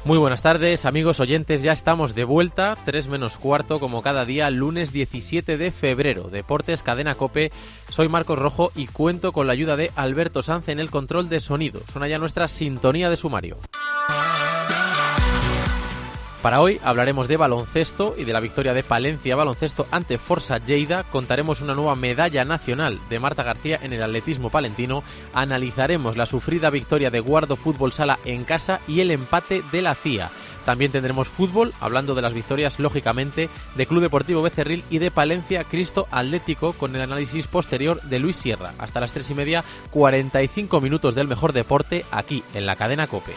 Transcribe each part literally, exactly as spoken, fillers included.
Muy buenas tardes, amigos oyentes, ya estamos de vuelta, tres menos cuarto, como cada día, lunes diecisiete de febrero. Deportes, Cadena COPE, soy Marcos Rojo y cuento con la ayuda de Alberto Sanz en el control de sonido. Suena ya nuestra sintonía de sumario. Para hoy hablaremos de baloncesto y de la victoria de Palencia Baloncesto ante Força Lleida. Contaremos una nueva medalla nacional de Marta García en el atletismo palentino. Analizaremos la sufrida victoria de Guardo Fútbol Sala en casa y el empate de la C I A. También tendremos fútbol, hablando de las victorias, lógicamente, de Club Deportivo Becerril y de Palencia Cristo Atlético, con el análisis posterior de Luis Sierra. Hasta las tres y media, cuarenta y cinco minutos del mejor deporte, aquí en la Cadena COPE.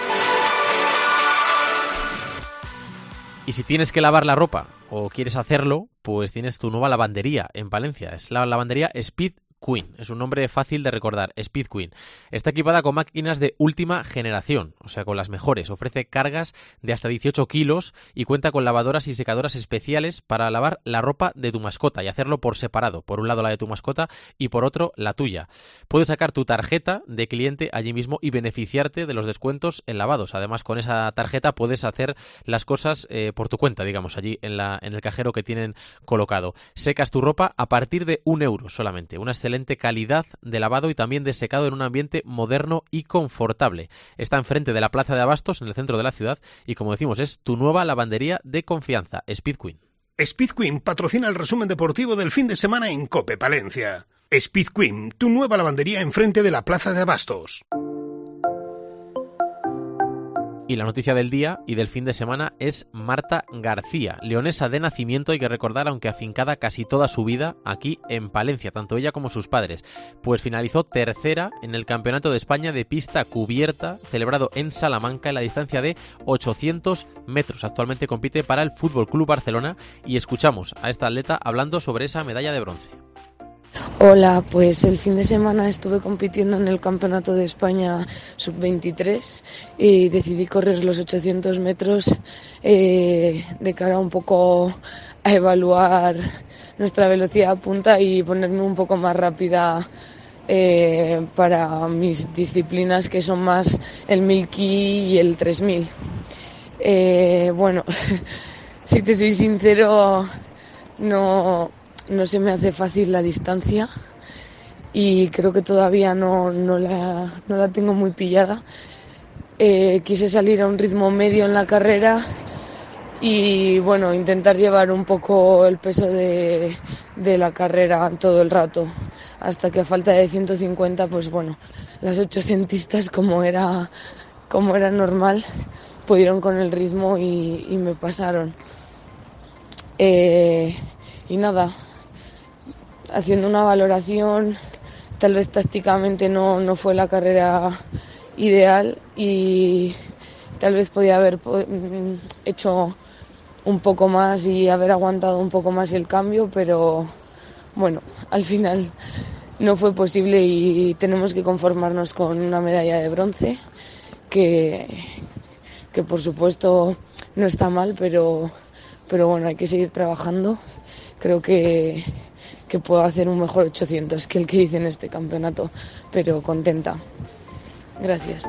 Y si tienes que lavar la ropa o quieres hacerlo, pues tienes tu nueva lavandería en Palencia. Es la lavandería Speed Queen. Es un nombre fácil de recordar, Speed Queen. Está equipada con máquinas de última generación, o sea, con las mejores. Ofrece cargas de hasta dieciocho kilos y cuenta con lavadoras y secadoras especiales para lavar la ropa de tu mascota y hacerlo por separado. Por un lado la de tu mascota y por otro la tuya. Puedes sacar tu tarjeta de cliente allí mismo y beneficiarte de los descuentos en lavados. Además, con esa tarjeta puedes hacer las cosas eh, por tu cuenta, digamos, allí en, la, en el cajero que tienen colocado. Secas tu ropa a partir de un euro solamente. Una excelente calidad de lavado y también de secado en un ambiente moderno y confortable. Está enfrente de la Plaza de Abastos, en el centro de la ciudad, y como decimos, es tu nueva lavandería de confianza, Speed Queen. Speed Queen patrocina el resumen deportivo del fin de semana en COPE Palencia. Speed Queen, tu nueva lavandería enfrente de la Plaza de Abastos. Y la noticia del día y del fin de semana es Marta García, leonesa de nacimiento, hay que recordar, aunque afincada casi toda su vida aquí en Palencia, tanto ella como sus padres. Pues finalizó tercera en el Campeonato de España de pista cubierta, celebrado en Salamanca en la distancia de ochocientos metros. Actualmente compite para el F C Barcelona y escuchamos a esta atleta hablando sobre esa medalla de bronce. Hola, pues el fin de semana estuve compitiendo en el Campeonato de España sub veintitrés y decidí correr los ochocientos metros eh, de cara un poco a evaluar nuestra velocidad punta y ponerme un poco más rápida eh, para mis disciplinas, que son más el mil ki y el tres mil. Eh, bueno, si te soy sincero, no... No se me hace fácil la distancia y creo que todavía no, no, la, no la tengo muy pillada. Eh, quise salir a un ritmo medio en la carrera y bueno, intentar llevar un poco el peso de, de la carrera todo el rato, hasta que a falta de ciento cincuenta, pues bueno, las ochocientistas, como era, como era normal, pudieron con el ritmo y, y me pasaron. Eh, y nada, haciendo una valoración, tal vez tácticamente no, no fue la carrera ideal y tal vez podía haber hecho un poco más y haber aguantado un poco más el cambio, pero bueno, al final no fue posible y tenemos que conformarnos con una medalla de bronce, que, que por supuesto no está mal, pero, pero bueno, hay que seguir trabajando. Creo que que puedo hacer un mejor ochocientos que el que hice en este campeonato, pero contenta. Gracias.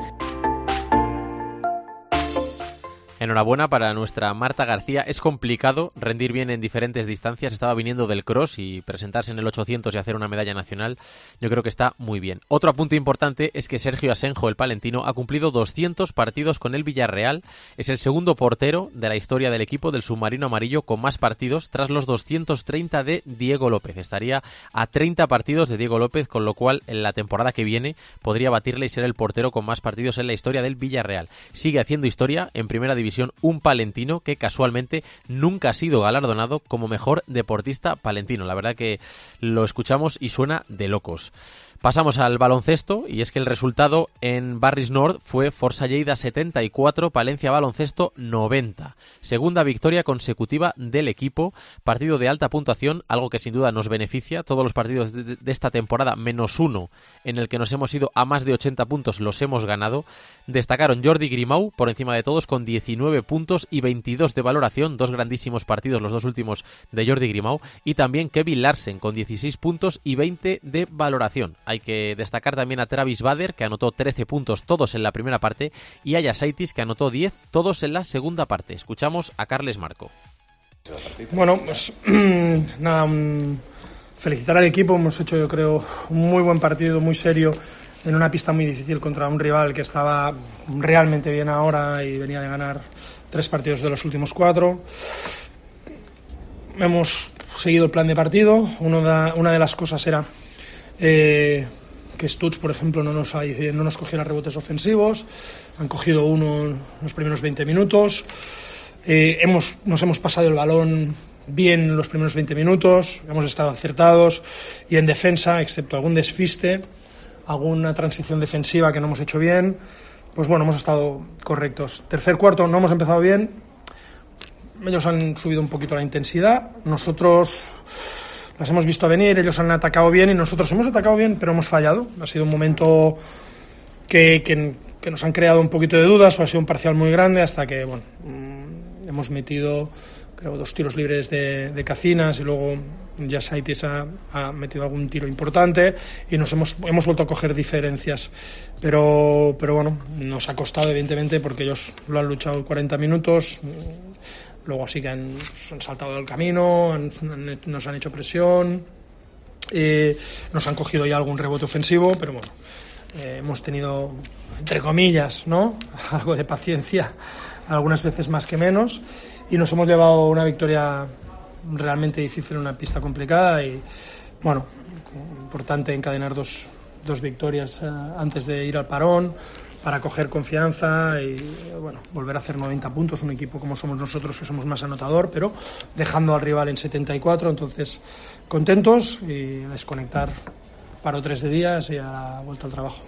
Enhorabuena para nuestra Marta García. Es complicado rendir bien en diferentes distancias. Estaba viniendo del cross y presentarse en el ochocientos y hacer una medalla nacional, yo creo que está muy bien. Otro apunte importante es que Sergio Asenjo, el palentino, ha cumplido doscientos partidos con el Villarreal. Es el segundo portero de la historia del equipo del submarino amarillo con más partidos, tras los doscientos treinta de Diego López. Estaría a treinta partidos de Diego López, con lo cual en la temporada que viene podría batirle y ser el portero con más partidos en la historia del Villarreal. Sigue haciendo historia en primera división un palentino que casualmente nunca ha sido galardonado como mejor deportista palentino. La verdad que lo escuchamos y suena de locos. Pasamos al baloncesto, y es que el resultado en Barris Nord fue Força Lleida setenta y cuatro, Palencia Baloncesto noventa. Segunda victoria consecutiva del equipo, partido de alta puntuación, algo que sin duda nos beneficia. Todos los partidos de, de esta temporada, menos uno en el que nos hemos ido a más de ochenta puntos, los hemos ganado. Destacaron Jordi Grimau por encima de todos con diecinueve puntos y veintidós de valoración, dos grandísimos partidos los dos últimos de Jordi Grimau, y también Kevin Larsen con dieciséis puntos y veinte de valoración. Hay que destacar también a Travis Bader, que anotó trece puntos todos en la primera parte, y a Jasaitis, que anotó diez todos en la segunda parte. Escuchamos a Carles Marco. Bueno, pues nada, un... felicitar al equipo. Hemos hecho, yo creo, un muy buen partido, muy serio, en una pista muy difícil contra un rival que estaba realmente bien ahora y venía de ganar tres partidos de los últimos cuatro. Hemos seguido el plan de partido. Uno de, una de las cosas era eh, que Stutz, por ejemplo, no nos, no nos cogiera rebotes ofensivos. Han cogido uno en los primeros veinte minutos. Eh, hemos, nos hemos pasado el balón bien los primeros veinte minutos, hemos estado acertados, y en defensa, excepto algún desfiste, alguna transición defensiva que no hemos hecho bien, pues bueno, hemos estado correctos. Tercer cuarto no hemos empezado bien, ellos han subido un poquito la intensidad, nosotros las hemos visto venir, ellos han atacado bien y nosotros hemos atacado bien, pero hemos fallado. Ha sido un momento que, que, que nos han creado un poquito de dudas, o ha sido un parcial muy grande hasta que, bueno, hemos metido, creo, dos tiros libres de, de Cacinas, y luego Jasaitis ha, ha metido algún tiro importante y nos hemos, hemos vuelto a coger diferencias, pero, pero bueno, nos ha costado evidentemente porque ellos lo han luchado cuarenta minutos, luego sí que han, han saltado del camino, han, han, nos han hecho presión, eh, nos han cogido ya algún rebote ofensivo, pero bueno, eh, hemos tenido, entre comillas, ¿no?, algo de paciencia, algunas veces más que menos, y nos hemos llevado una victoria realmente difícil en una pista complicada. Y bueno, importante encadenar dos, dos victorias eh, antes de ir al parón para coger confianza y bueno, volver a hacer noventa puntos, un equipo como somos nosotros, que somos más anotador, pero dejando al rival en setenta y cuatro. Entonces, contentos, y desconectar, paro tres de días y a la vuelta al trabajo.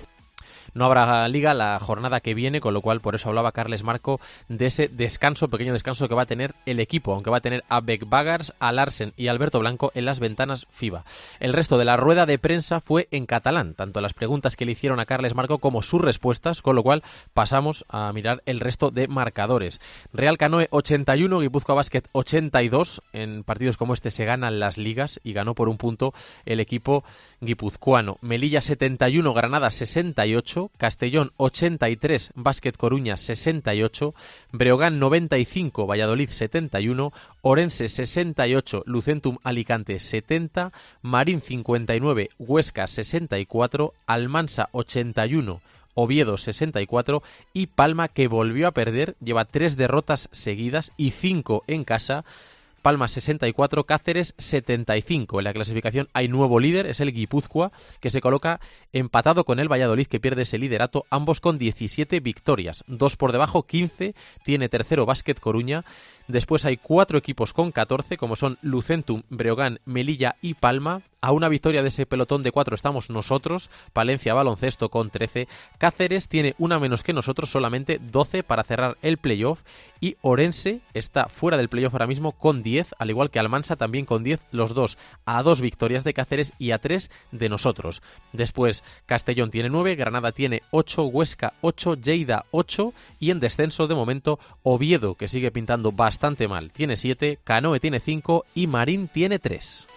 No habrá liga la jornada que viene, con lo cual por eso hablaba Carles Marco de ese descanso, pequeño descanso que va a tener el equipo, aunque va a tener a Beck Bagars, a Larsen y a Alberto Blanco en las ventanas FIBA. El resto de la rueda de prensa fue en catalán, tanto las preguntas que le hicieron a Carles Marco como sus respuestas, con lo cual pasamos a mirar el resto de marcadores. Real Canoe ochenta y uno, Guipúzcoa Basket ochenta y dos. En partidos como este se ganan las ligas y ganó por un punto el equipo guipuzcoano. Melilla setenta y uno, Granada sesenta y ocho, Castellón ochenta y tres, Básquet Coruña sesenta y ocho, Breogán noventa y cinco, Valladolid setenta y uno, Orense sesenta y ocho, Lucentum Alicante setenta, Marín cincuenta y nueve, Huesca sesenta y cuatro, Almansa ochenta y uno, Oviedo sesenta y cuatro, y Palma, que volvió a perder, lleva tres derrotas seguidas y cinco en casa. Palma sesenta y cuatro, Cáceres setenta y cinco. En la clasificación hay nuevo líder, es el Guipúzcoa, que se coloca empatado con el Valladolid, que pierde ese liderato, ambos con diecisiete victorias. Dos por debajo, quince, tiene tercero Básquet Coruña. Después hay cuatro equipos con catorce, como son Lucentum, Breogán, Melilla y Palma. A una victoria de ese pelotón de cuatro estamos nosotros, Palencia Baloncesto con trece, Cáceres tiene una menos que nosotros, solamente doce para cerrar el playoff, y Orense está fuera del playoff ahora mismo con diez, al igual que Almansa también con diez, los dos a dos victorias de Cáceres y a tres de nosotros. Después Castellón tiene nueve, Granada tiene ocho, Huesca ocho, Lleida ocho, y en descenso de momento Oviedo, que sigue pintando bastante mal, tiene siete, Canoe tiene cinco y Marín tiene tres.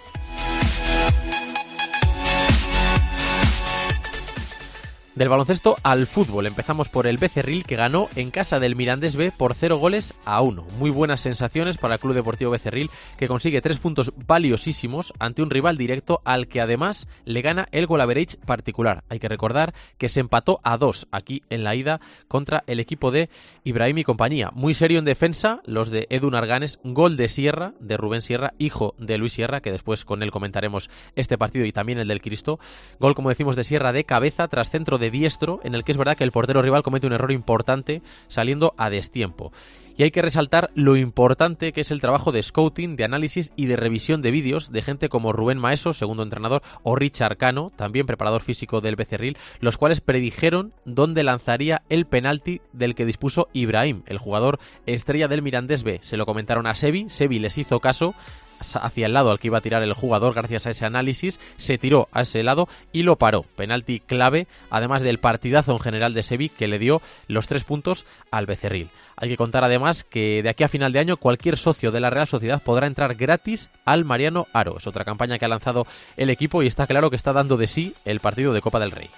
Del baloncesto al fútbol, empezamos por el Becerril, que ganó en casa del Mirandés B por cero goles a uno. Muy buenas sensaciones para el Club Deportivo Becerril, que consigue tres puntos valiosísimos ante un rival directo al que además le gana el goal average particular. Hay que recordar que se empató a dos aquí en la ida contra el equipo de Ibrahim y compañía. Muy serio en defensa los de Edu Narganes, gol de Sierra, de Rubén Sierra, hijo de Luis Sierra, que después con él comentaremos este partido y también el del Cristo. Gol, como decimos, de Sierra de cabeza tras centro de diestro, en el que es verdad que el portero rival comete un error importante saliendo a destiempo. Y hay que resaltar lo importante que es el trabajo de scouting, de análisis y de revisión de vídeos de gente como Rubén Maeso, segundo entrenador, o Richard Cano, también preparador físico del Becerril, los cuales predijeron dónde lanzaría el penalti del que dispuso Ibrahim, el jugador estrella del Mirandés B. Se lo comentaron a Sebi, Sebi les hizo caso hacia el lado al que iba a tirar el jugador. Gracias a ese análisis se tiró a ese lado y lo paró. Penalti clave, además del partidazo en general de Sevi, que le dio los tres puntos al Becerril. Hay que contar además que de aquí a final de año cualquier socio de la Real Sociedad podrá entrar gratis al Mariano Aro. Es otra campaña que ha lanzado el equipo y está claro que está dando de sí el partido de Copa del Rey.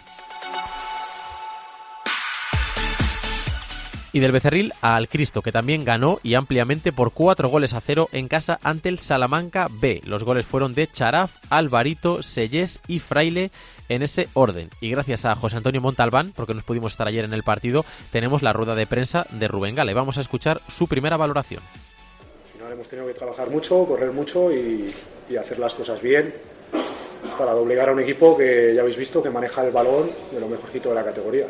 Y del Becerril al Cristo, que también ganó y ampliamente por cuatro goles a cero en casa ante el Salamanca B. Los goles fueron de Charaf, Alvarito, Sellés y Fraile en ese orden. Y gracias a José Antonio Montalbán, porque nos pudimos estar ayer en el partido, tenemos la rueda de prensa de Rubén Gala y vamos a escuchar su primera valoración. Al final hemos tenido que trabajar mucho, correr mucho y, y hacer las cosas bien para doblegar a un equipo que ya habéis visto que maneja el balón de lo mejorcito de la categoría.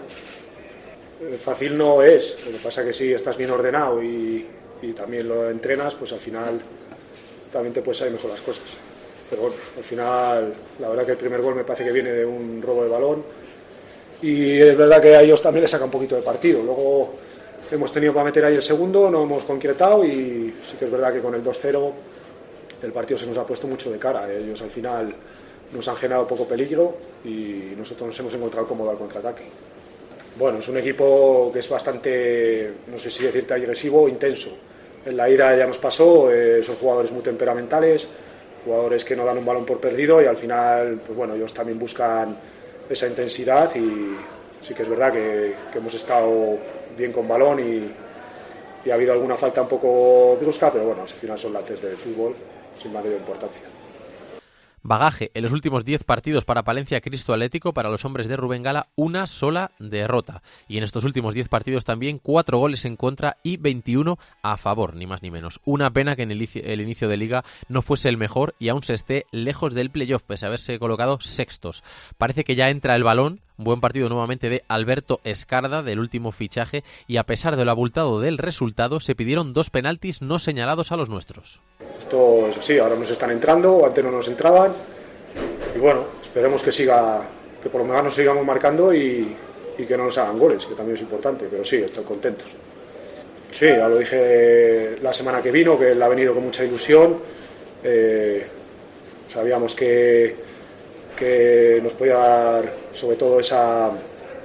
Fácil no es, lo que pasa es que si estás bien ordenado y, y también lo entrenas, pues al final también te puedes salir mejor las cosas. Pero bueno, al final la verdad que el primer gol me parece que viene de un robo de balón y es verdad que a ellos también les saca un poquito de partido. Luego hemos tenido para meter ahí el segundo, no hemos concretado y sí que es verdad que con el dos cero el partido se nos ha puesto mucho de cara. Ellos al final nos han generado poco peligro y nosotros nos hemos encontrado cómodo al contraataque. Bueno, es un equipo que es bastante, no sé si decirte agresivo o intenso. En la ida ya nos pasó, eh, son jugadores muy temperamentales, jugadores que no dan un balón por perdido y al final, pues bueno, ellos también buscan esa intensidad y sí que es verdad que, que hemos estado bien con balón y, y ha habido alguna falta un poco brusca, pero bueno, al final son lances del fútbol sin mayor importancia. Bagaje, en los últimos diez partidos para Palencia Cristo Atlético, para los hombres de Rubén Gala, una sola derrota. Y en estos últimos diez partidos también cuatro goles en contra y veintiuno a favor, ni más ni menos. Una pena que en el inicio, el inicio de liga no fuese el mejor y aún se esté lejos del playoff, pese a haberse colocado sextos. Parece que ya entra el balón. Buen partido nuevamente de Alberto Escarda, del último fichaje, y a pesar de lo abultado del resultado, se pidieron dos penaltis no señalados a los nuestros. Esto, eso sí, ahora nos están entrando, antes no nos entraban, y bueno, esperemos que siga, que por lo menos nos sigamos marcando y, y que no nos hagan goles, que también es importante, pero sí, estoy contentos. Sí, ya lo dije la semana que vino, que él ha venido con mucha ilusión, eh, sabíamos que que nos podía dar sobre todo esa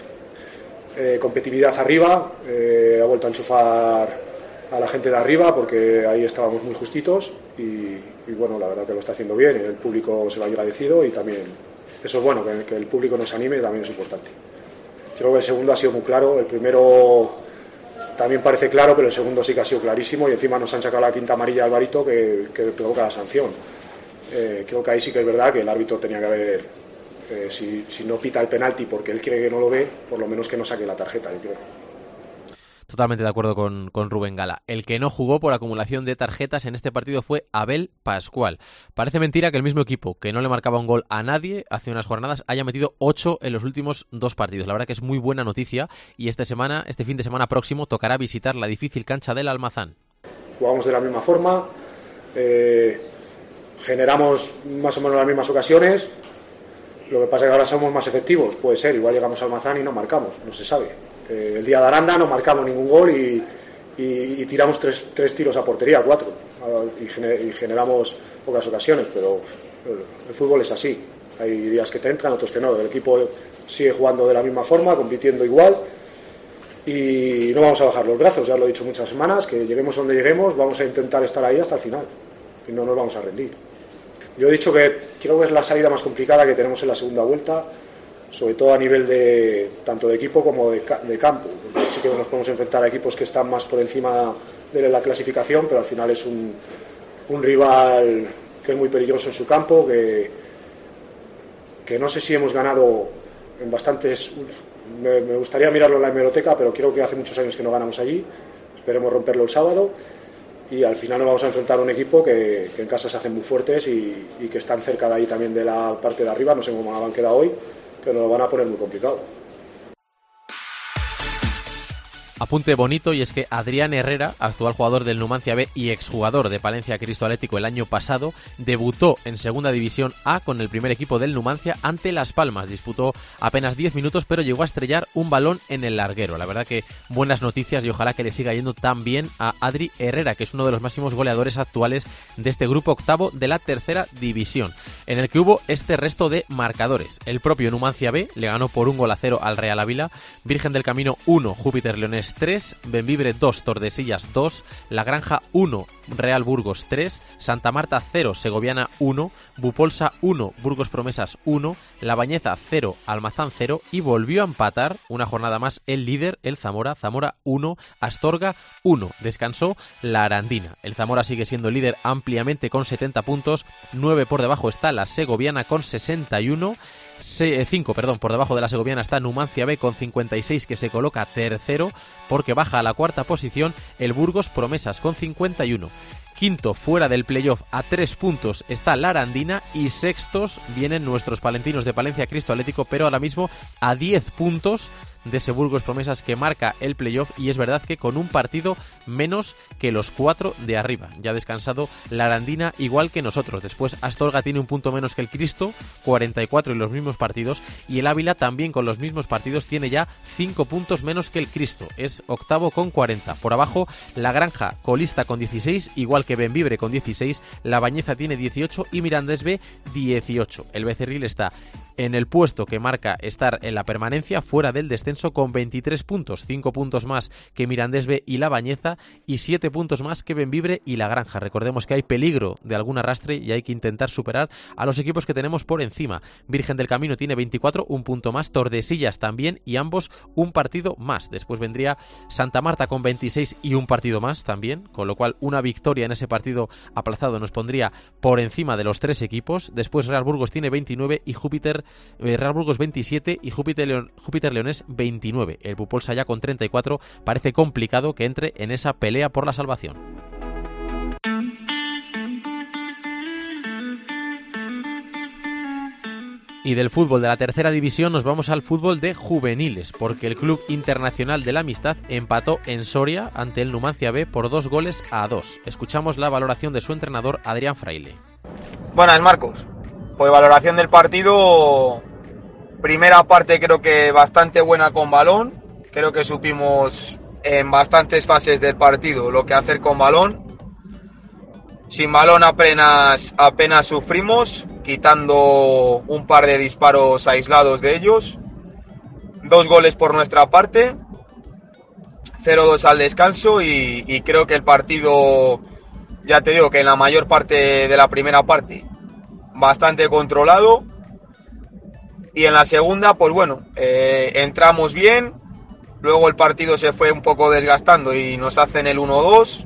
eh, competitividad arriba, eh, ha vuelto a enchufar a la gente de arriba porque ahí estábamos muy justitos y, y bueno, la verdad que lo está haciendo bien, el público se lo ha agradecido y también eso es bueno, que, que el público nos anime también es importante. Creo que el segundo ha sido muy claro, el primero también parece claro, pero el segundo sí que ha sido clarísimo y encima nos han sacado la quinta amarilla al Alvarito que, que provoca la sanción. Eh, creo que ahí sí que es verdad que el árbitro tenía que haber, eh, si, si no pita el penalti porque él cree que no lo ve, por lo menos que no saque la tarjeta, yo creo. Totalmente de acuerdo con, con Rubén Gala. El que no jugó por acumulación de tarjetas en este partido fue Abel Pascual. Parece mentira que el mismo equipo que no le marcaba un gol a nadie hace unas jornadas haya metido ocho en los últimos dos partidos. La verdad que es muy buena noticia y esta semana, este fin de semana próximo tocará visitar la difícil cancha del Almazán. Jugamos de la misma forma, eh... generamos más o menos las mismas ocasiones, lo que pasa es que ahora somos más efectivos, puede ser, igual llegamos al Almazán y no marcamos, no se sabe. Eh, el día de Aranda no marcamos ningún gol y, y, y tiramos tres, tres tiros a portería, cuatro, y, gener, y generamos pocas ocasiones, pero el, el fútbol es así, hay días que te entran, otros que no, el equipo sigue jugando de la misma forma, compitiendo igual y no vamos a bajar los brazos, ya lo he dicho muchas semanas, que lleguemos donde lleguemos, vamos a intentar estar ahí hasta el final y no nos vamos a rendir. Yo he dicho que creo que es la salida más complicada que tenemos en la segunda vuelta, sobre todo a nivel de tanto de equipo como de, de campo. Porque sí que nos podemos enfrentar a equipos que están más por encima de la clasificación, pero al final es un, un rival que es muy peligroso en su campo, que, que no sé si hemos ganado en bastantes... Me, me gustaría mirarlo en la hemeroteca, pero creo que hace muchos años que no ganamos allí. Esperemos romperlo el sábado. Y al final nos vamos a enfrentar a un equipo que, que en casa se hacen muy fuertes y, y que están cerca de ahí también de la parte de arriba, no sé cómo han quedado hoy, que nos lo van a poner muy complicado. Apunte bonito, y es que Adrián Herrera, actual jugador del Numancia B y exjugador de Palencia Cristo Atlético el año pasado, debutó en Segunda División A con el primer equipo del Numancia ante Las Palmas. Disputó apenas diez minutos, pero llegó a estrellar un balón en el larguero. La verdad que buenas noticias, y ojalá que le siga yendo tan bien a Adri Herrera, que es uno de los máximos goleadores actuales de este grupo octavo de la Tercera División, en el que hubo este resto de marcadores. El propio Numancia B le ganó por un gol a cero al Real Ávila, Virgen del Camino uno, Júpiter Leones tres, Bembibre dos, Tordesillas dos, La Granja uno, Real Burgos tres, Santa Marta cero, Segoviana uno, Bupolsa uno, Burgos Promesas uno, La Bañeza cero, Almazán cero, y volvió a empatar una jornada más el líder, el Zamora, Zamora uno, Astorga uno. Descansó la Arandina. El Zamora sigue siendo líder ampliamente con setenta puntos, nueve por debajo está la Segoviana con sesenta y uno, cinco, perdón, por debajo de la Segoviana está Numancia B con cincuenta y seis, que se coloca tercero, porque baja a la cuarta posición el Burgos Promesas con cincuenta y uno. Quinto, fuera del playoff a tres puntos, está la Arandina, y sextos vienen nuestros palentinos de Palencia Cristo Atlético, pero ahora mismo a diez puntos de ese Burgos Promesas que marca el playoff, y es verdad que con un partido menos que los cuatro de arriba. Ya ha descansado la Arandina igual que nosotros. Después Astorga tiene un punto menos que el Cristo, cuarenta y cuatro en los mismos partidos, y el Ávila también con los mismos partidos tiene ya cinco puntos menos que el Cristo. Es octavo con cuarenta. Por abajo La Granja, colista con dieciséis, igual que Bembibre con dieciséis, La Bañeza tiene dieciocho y Mirandés B dieciocho. El Becerril está en el puesto que marca estar en la permanencia, fuera del descenso, con veintitrés puntos, cinco puntos más que Mirandés B y La Bañeza, y siete puntos más que Bembibre y La Granja. Recordemos que hay peligro de algún arrastre y hay que intentar superar a los equipos que tenemos por encima. Virgen del Camino tiene veinticuatro, un punto más, Tordesillas también, y ambos un partido más. Después vendría Santa Marta con veintiséis y un partido más también, con lo cual una victoria en ese partido aplazado nos pondría por encima de los tres equipos. Después Real Burgos tiene veintinueve y Júpiter Real Burgos veintisiete y Júpiter, León, Júpiter Leones veintinueve. El Bupolsa ya con treinta y cuatro. Parece complicado que entre en esa pelea por la salvación. Y del fútbol de la tercera división nos vamos al fútbol de juveniles, porque el Club Internacional de la Amistad empató en Soria ante el Numancia B por dos goles a dos. Escuchamos la valoración de su entrenador, Adrián Fraile. Buenas, Marcos. Pues valoración del partido, primera parte creo que bastante buena con balón, creo que supimos en bastantes fases del partido lo que hacer con balón. Sin balón apenas, apenas sufrimos, quitando un par de disparos aislados de ellos. Dos goles por nuestra parte, cero dos al descanso, y, y creo que el partido, ya te digo que en la mayor parte de la primera parte bastante controlado, y en la segunda pues bueno, eh, entramos bien, luego el partido se fue un poco desgastando y nos hacen el uno dos,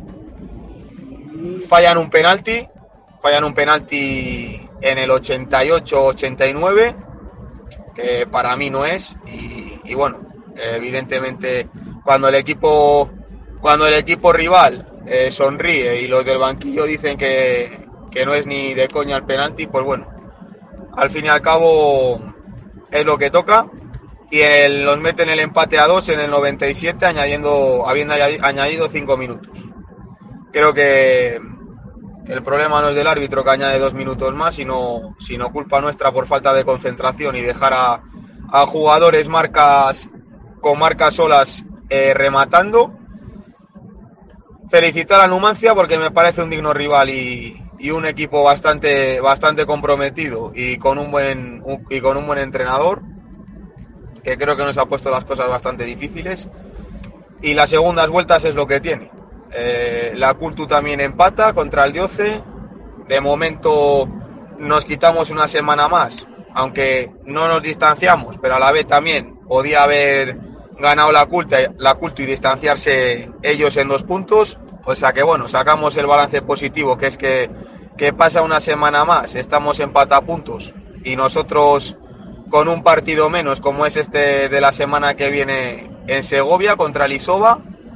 fallan un penalti, fallan un penalti en el ochenta y ocho ochenta y nueve, que para mí no es, y, y bueno, evidentemente cuando el equipo cuando el equipo rival eh, sonríe y los del banquillo dicen que que no es ni de coña el penalti, pues bueno, al fin y al cabo es lo que toca, y el, nos meten el empate a dos en el noventa y siete, añadiendo, habiendo añadido cinco minutos. Creo que, que el problema no es del árbitro, que añade dos minutos más, sino, sino culpa nuestra por falta de concentración y dejar a, a jugadores marcas con marcas solas eh, rematando. Felicitar a Numancia porque me parece un digno rival y y un equipo bastante bastante comprometido y con un buen un, y con un buen entrenador, que creo que nos ha puesto las cosas bastante difíciles, y las segundas vueltas es lo que tiene. Eh, la Cultu también empata contra el Dioce, de momento nos quitamos una semana más, aunque no nos distanciamos, pero a la vez también podía haber ganado la Cultu, la Cultu y distanciarse ellos en dos puntos. O sea que bueno, sacamos el balance positivo, que es que, que pasa una semana más, estamos en patapuntos, y nosotros con un partido menos, como es este de la semana que viene en Segovia contra el Isoba,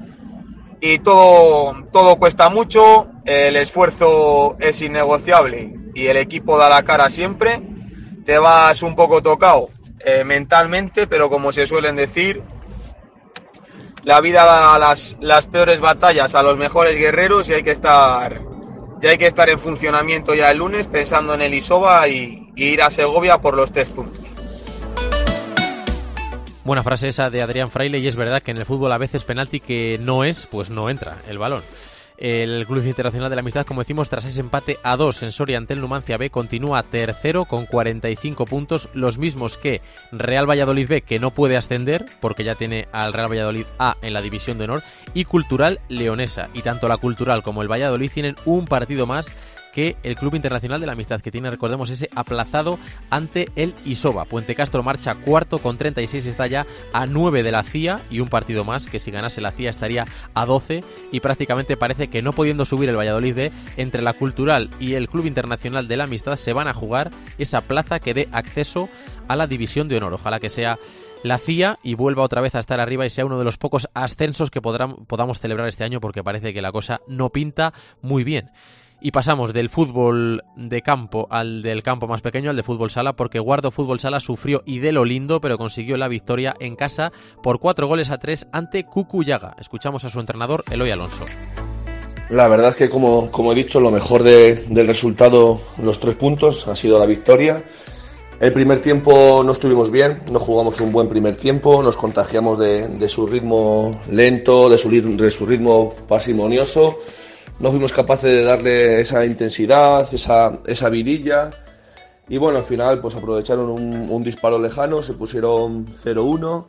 y todo, todo cuesta mucho, el esfuerzo es innegociable y el equipo da la cara siempre. Te vas un poco tocado eh, mentalmente, pero como se suelen decir, la vida da las, las peores batallas a los mejores guerreros y hay que estar, y hay que estar en funcionamiento ya el lunes pensando en el Isoba y, y ir a Segovia por los tres puntos. Buena frase esa de Adrián Fraile, y es verdad que en el fútbol a veces penalti que no es, pues no entra el balón. El Club Internacional de la Amistad, como decimos, tras ese empate a dos en Soria ante el Numancia B, continúa tercero con cuarenta y cinco puntos, los mismos que Real Valladolid B, que no puede ascender porque ya tiene al Real Valladolid A en la División de Honor, y Cultural Leonesa. Y tanto la Cultural como el Valladolid tienen un partido más que el Club Internacional de la Amistad, que tiene, recordemos, ese aplazado ante el Isoba. Puente Castro marcha cuarto con treinta y seis, está ya a nueve de la C I A y un partido más, que si ganase la C I A estaría a doce, y prácticamente parece que no pudiendo subir el Valladolid B, entre la Cultural y el Club Internacional de la Amistad se van a jugar esa plaza que dé acceso a la División de Honor. Ojalá que sea la C I A y vuelva otra vez a estar arriba y sea uno de los pocos ascensos que podrán, podamos celebrar este año, porque parece que la cosa no pinta muy bien. Y pasamos del fútbol de campo al del campo más pequeño, al de fútbol sala, porque Guardo Fútbol Sala sufrió y de lo lindo, pero consiguió la victoria en casa por cuatro goles a tres ante Cucuyaga. Escuchamos a su entrenador, Eloy Alonso. La verdad es que, como, como he dicho, lo mejor de, del resultado, los tres puntos, ha sido la victoria. El primer tiempo no estuvimos bien, no jugamos un buen primer tiempo, nos contagiamos de, de su ritmo lento, de su, de su ritmo parsimonioso. No fuimos capaces de darle esa intensidad, esa, esa vidilla, y bueno, al final pues aprovecharon un, un disparo lejano, se pusieron cero uno.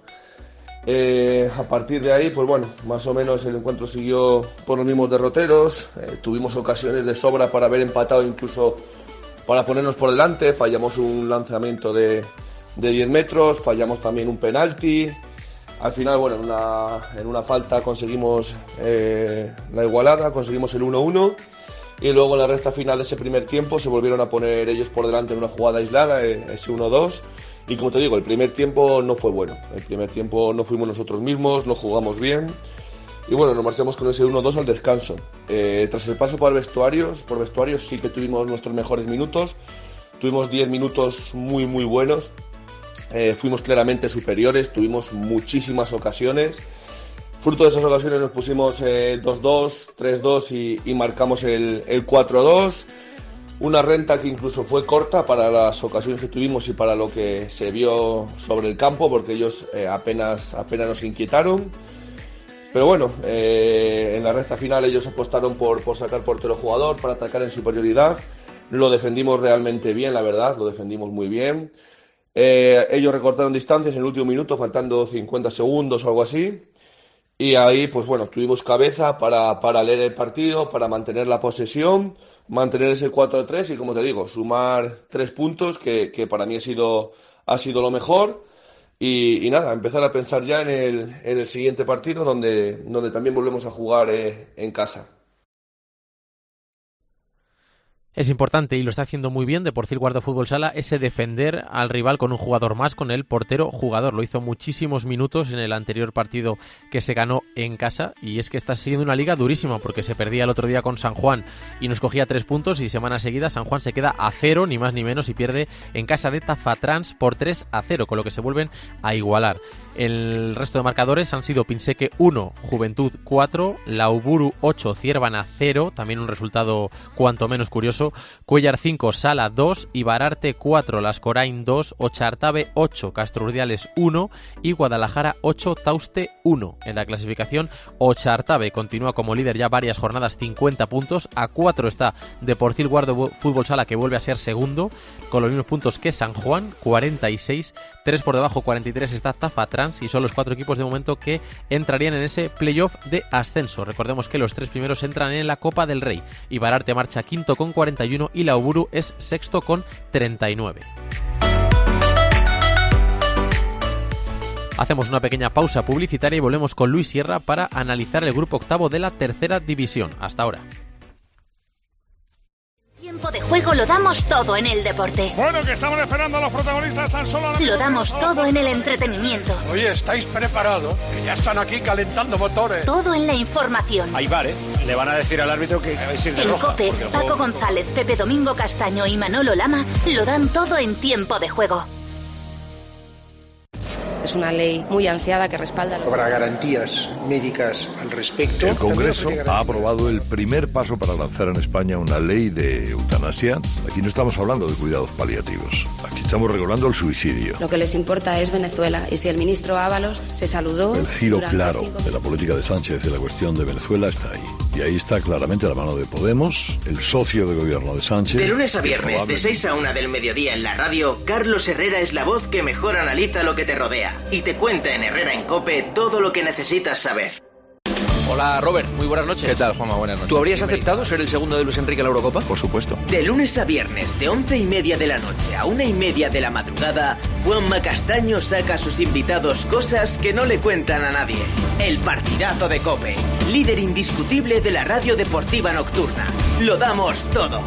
Eh, a partir de ahí, pues bueno, más o menos el encuentro siguió por los mismos derroteros. Eh, tuvimos ocasiones de sobra para haber empatado, incluso para ponernos por delante. Fallamos un lanzamiento de, de diez metros, fallamos también un penalti. Al final, bueno, en una, en una falta conseguimos eh, la igualada, conseguimos el uno uno, y luego en la recta final de ese primer tiempo se volvieron a poner ellos por delante en una jugada aislada, eh, ese uno dos, y como te digo, el primer tiempo no fue bueno, el primer tiempo no fuimos nosotros mismos, no jugamos bien, y bueno, nos marchamos con ese uno dos al descanso. Eh, tras el paso por vestuarios, por vestuarios sí que tuvimos nuestros mejores minutos, tuvimos diez minutos muy muy buenos. Eh, fuimos claramente superiores, tuvimos muchísimas ocasiones. Fruto de esas ocasiones nos pusimos eh, dos dos, tres dos y, y marcamos el, el cuatro dos. Una renta que incluso fue corta para las ocasiones que tuvimos y para lo que se vio sobre el campo, porque ellos eh, apenas, apenas nos inquietaron. Pero bueno, eh, en la recta final ellos apostaron por, por sacar portero jugador, para atacar en superioridad. Lo defendimos realmente bien, la verdad, lo defendimos muy bien. Eh, ellos recortaron distancias en el último minuto, faltando cincuenta segundos o algo así, y ahí pues bueno, tuvimos cabeza para, para leer el partido, para mantener la posesión, mantener ese cuatro a tres y, como te digo, sumar tres puntos que, que para mí ha sido, ha sido lo mejor. Y, y nada, empezar a pensar ya en el, en el siguiente partido, donde, donde también volvemos a jugar eh, en casa. Es importante, y lo está haciendo muy bien, Deportivo Guardo Fútbol Sala, ese defender al rival con un jugador más, con el portero jugador. Lo hizo muchísimos minutos en el anterior partido que se ganó en casa, y es que está siguiendo una liga durísima, porque se perdía el otro día con San Juan y nos cogía tres puntos, y semana seguida San Juan se queda a cero, ni más ni menos, y pierde en casa de Tafatrans por tres a cero, con lo que se vuelven a igualar. El resto de marcadores han sido Pinseque uno, Juventud cuatro, Lauburu ocho, Ciervana cero, también un resultado cuanto menos curioso, Cuellar cinco, Sala dos, Ibararte cuatro, Lascorain dos, Ochartabe ocho, Castrurdiales uno y Guadalajara ocho, Tauste uno. En la clasificación, Ochartabe continúa como líder ya varias jornadas, cincuenta puntos, a cuatro está Deportivo Guardo Fútbol Sala, que vuelve a ser segundo, con los mismos puntos que San Juan, cuarenta y seis, tres por debajo, cuarenta y tres está Tafatrans, y son los cuatro equipos de momento que entrarían en ese playoff de ascenso. Recordemos que los tres primeros entran en la Copa del Rey. Ibararte marcha quinto con cuarenta y uno y Lauburu es sexto con treinta y nueve. Hacemos una pequeña pausa publicitaria y volvemos con Luis Sierra para analizar el grupo octavo de la tercera división. Hasta ahora. Tiempo de juego lo damos todo en el deporte. Bueno, que estamos esperando a los protagonistas tan solo... Lo damos todo en el entretenimiento. Oye, ¿estáis preparados? Que ya están aquí calentando motores. Todo en la información. Ahí vale, le van a decir al árbitro que vais a ir de en roja. COPE, Paco juego... González, Pepe Domingo Castaño y Manolo Lama lo dan todo en Tiempo de Juego. Es una ley muy ansiada que respalda. Habrá garantías médicas al respecto. El Congreso ha aprobado el primer paso para lanzar en España una ley de eutanasia. Aquí no estamos hablando de cuidados paliativos. Aquí estamos regulando el suicidio. Lo que les importa es Venezuela, y si el ministro Ábalos se saludó... El giro claro de la política de Sánchez y la cuestión de Venezuela está ahí. Y ahí está claramente la mano de Podemos, el socio de gobierno de Sánchez. De lunes a viernes, de seis a una del mediodía en la radio, Carlos Herrera es la voz que mejor analiza lo que te rodea y te cuenta en Herrera en COPE todo lo que necesitas saber. Hola Robert, muy buenas noches. ¿Qué tal, Juanma? Buenas noches. ¿Tú habrías aceptado ser el segundo de Luis Enrique en la Eurocopa? Por supuesto. De lunes a viernes, de once y media de la noche a una y media de la madrugada, Juanma Castaño saca a sus invitados cosas que no le cuentan a nadie. El partidazo de COPE, líder indiscutible de la radio deportiva nocturna. Lo damos todo.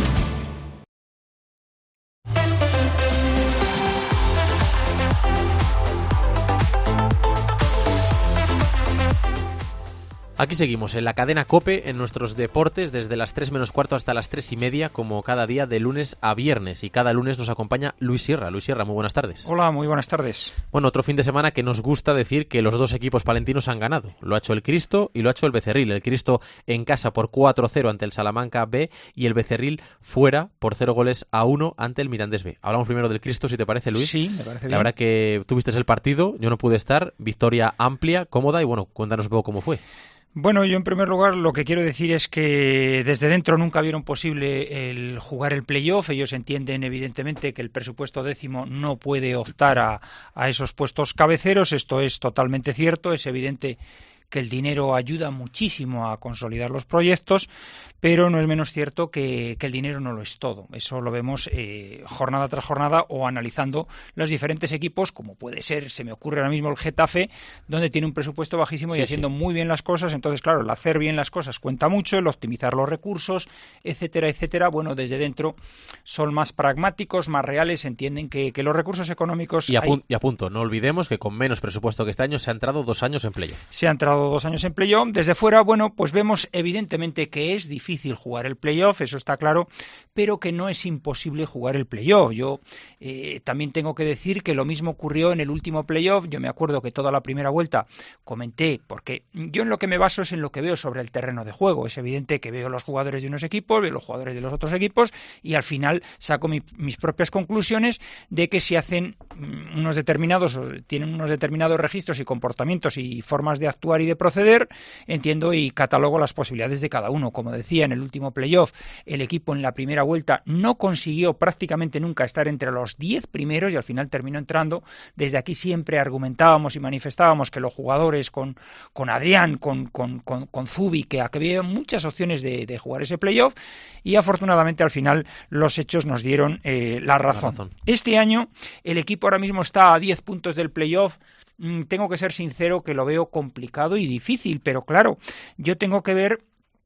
Aquí seguimos en la cadena COPE, en nuestros deportes, desde las tres menos cuarto hasta las tres y media, como cada día de lunes a viernes. Y cada lunes nos acompaña Luis Sierra. Luis Sierra, muy buenas tardes. Hola, muy buenas tardes. Bueno, otro fin de semana que nos gusta decir que los dos equipos palentinos han ganado. Lo ha hecho el Cristo y lo ha hecho el Becerril. El Cristo en casa por cuatro cero ante el Salamanca B y el Becerril fuera por cero goles a uno ante el Mirandés B. Hablamos primero del Cristo, si te parece, Luis. Sí, me parece bien. La verdad que tuviste el partido, yo no pude estar. Victoria amplia, cómoda y bueno, cuéntanos un poco cómo fue. Bueno, yo en primer lugar lo que quiero decir es que desde dentro nunca vieron posible el jugar el playoff. Ellos entienden evidentemente que el presupuesto décimo no puede optar a, a esos puestos cabeceros. Esto es totalmente cierto, es evidente que el dinero ayuda muchísimo a consolidar los proyectos, pero no es menos cierto que, que el dinero no lo es todo. Eso lo vemos eh, jornada tras jornada o analizando los diferentes equipos, como puede ser, se me ocurre ahora mismo el Getafe, donde tiene un presupuesto bajísimo sí, y haciendo sí. muy bien las cosas. Entonces, claro, el hacer bien las cosas cuenta mucho, el optimizar los recursos, etcétera, etcétera. Bueno, desde dentro son más pragmáticos, más reales, entienden que, que los recursos económicos... Y a, hay... y a punto, no olvidemos que con menos presupuesto que este año se ha entrado dos años en playoff. Se ha entrado dos años en playoff. Desde fuera, bueno, pues vemos evidentemente que es difícil jugar el playoff, eso está claro, pero que no es imposible jugar el playoff. Yo eh, también tengo que decir que lo mismo ocurrió en el último playoff. Yo me acuerdo que toda la primera vuelta comenté, porque yo en lo que me baso es en lo que veo sobre el terreno de juego. Es evidente que veo los jugadores de unos equipos, veo los jugadores de los otros equipos y al final saco mi, mis propias conclusiones de que si hacen unos determinados, tienen unos determinados registros y comportamientos y formas de actuar y de proceder, entiendo y catalogo las posibilidades de cada uno. Como decía, en el último playoff, el equipo en la primera vuelta no consiguió prácticamente nunca estar entre los diez primeros y al final terminó entrando. Desde aquí siempre argumentábamos y manifestábamos que los jugadores con, con Adrián, con, con, con, con Zubi, que había muchas opciones de, de jugar ese playoff y afortunadamente al final los hechos nos dieron eh, la razón. La razón. Este año el equipo ahora mismo está a diez puntos del playoff. Tengo que ser sincero que lo veo complicado y difícil, pero claro, yo tengo que ver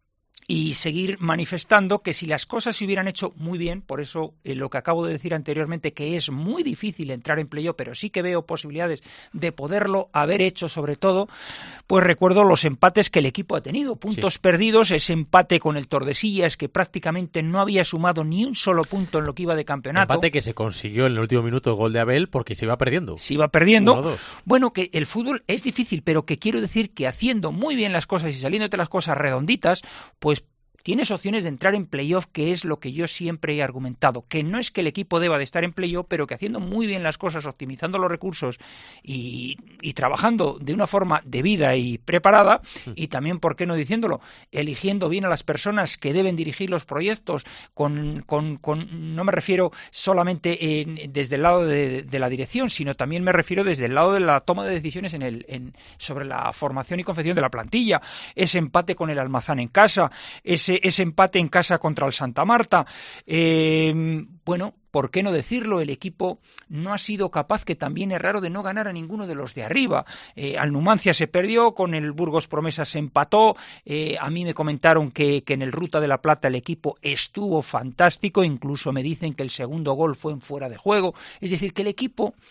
y seguir manifestando que si las cosas se hubieran hecho muy bien, por eso eh, lo que acabo de decir anteriormente, que es muy difícil entrar en playoff, pero sí que veo posibilidades de poderlo haber hecho sobre todo, pues recuerdo los empates que el equipo ha tenido, puntos sí. perdidos, ese empate con el Tordesillas que prácticamente no había sumado ni un solo punto en lo que iba de campeonato. Empate que se consiguió en el último minuto el gol de Abel porque se iba perdiendo. Se iba perdiendo. Uno, bueno, que el fútbol es difícil, pero que quiero decir que haciendo muy bien las cosas y saliéndote las cosas redonditas, pues tienes opciones de entrar en playoff, que es lo que yo siempre he argumentado, que no es que el equipo deba de estar en playoff, pero que haciendo muy bien las cosas, optimizando los recursos y, y trabajando de una forma debida y preparada, y también, ¿por qué no diciéndolo?, eligiendo bien a las personas que deben dirigir los proyectos, con, con, con no me refiero solamente en, desde el lado de, de la dirección, sino también me refiero desde el lado de la toma de decisiones en el, en, sobre la formación y confección de la plantilla, ese empate con el Almazán en casa, ese ese empate en casa contra el Santa Marta. Eh, bueno, ¿por qué no decirlo? El equipo no ha sido capaz, que también es raro, de no ganar a ninguno de los de arriba. Eh, al Numancia se perdió, con el Burgos Promesa se empató. Eh, a mí me comentaron que, que en el Ruta de la Plata el equipo estuvo fantástico, incluso me dicen que el segundo gol fue en fuera de juego. Es decir, que el equipo